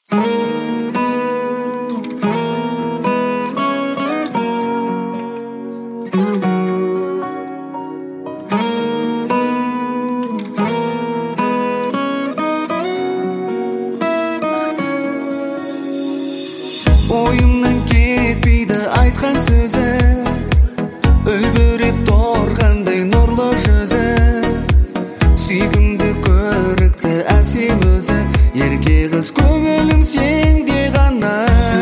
Ойымнан кетпейді айтқан сөзі, үлбіреп тұрғандай нұрлы жүзі, сүйкімді көрікті әсем өзі, ерке қыз көңілім сенде ғана.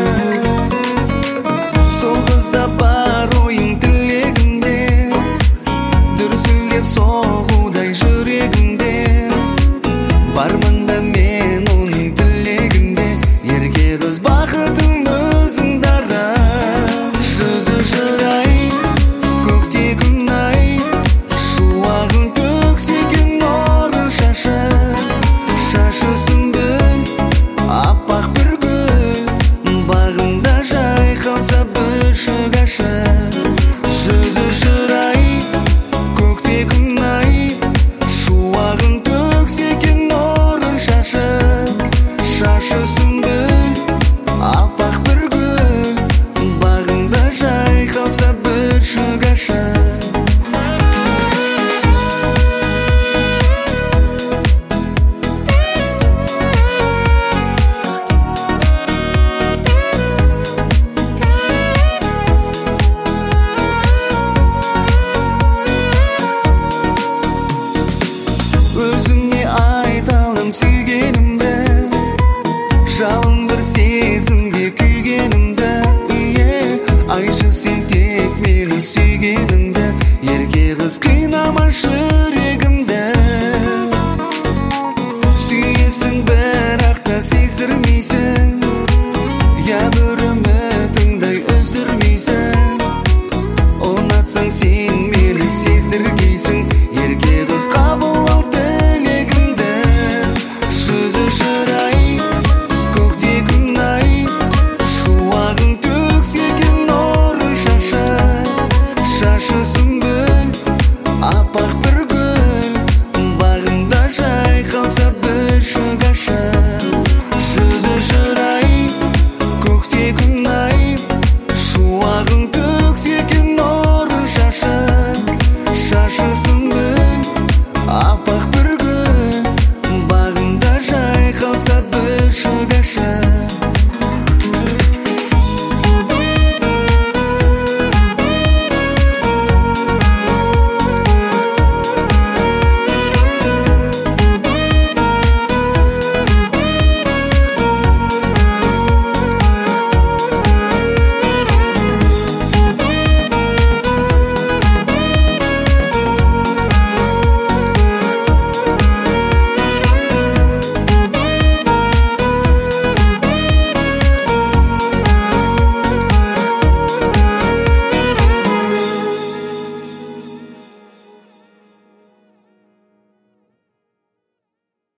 Сол қызда бар ойың тілегімде, дүрсілдеп соғудай жүрегімде, бармын да мен оның тілегінде, ерке қыз бақытым өзің дара. Жүзі жырай, көкте күн ай, шуағын төксеген нұрын шашы, шашы сүмбіл, аппақ бір гүл, бағында жайқалса бүршік ашық. Жүзі жырай, көкте күн ай, шуағын төксеген нұрын шашы, шашы сүмбіл,